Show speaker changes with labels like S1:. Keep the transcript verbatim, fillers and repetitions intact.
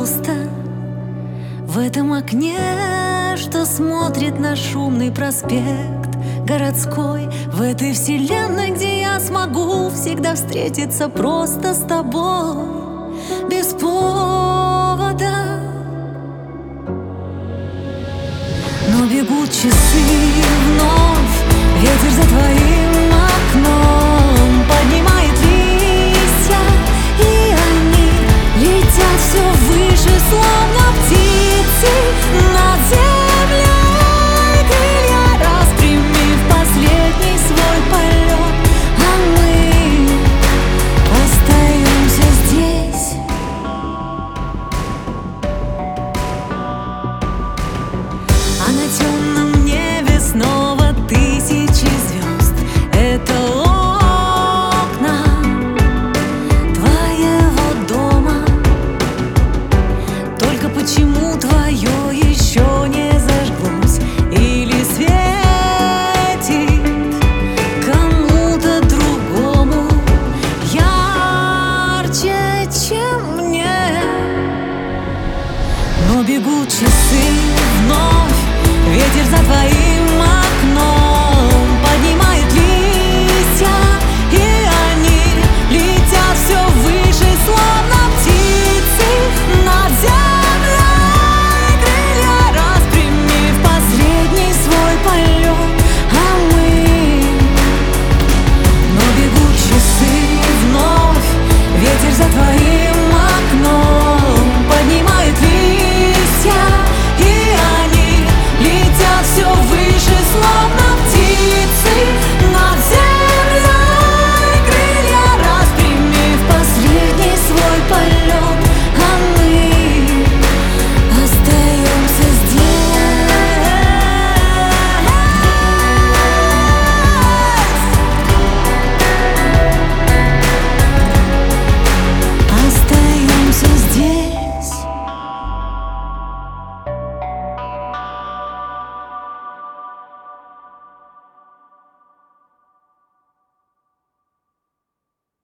S1: просто в этом окне, что смотрит на шумный проспект городской, в этой вселенной, где я смогу всегда встретиться просто с тобой, без повода. Но бегут часы вновь, ветер за твоим окном поднимает листья, и они летят все выше, словно птицы над землей. Крылья распрями в последний свой полет, а мы остаемся здесь. А на темном небе снова тысячи звезд. Это окна твоего дома. Только почему твое еще не зажглось или светит кому-то другому ярче, чем мне? Но бегут часы вновь, ветер за твоим окном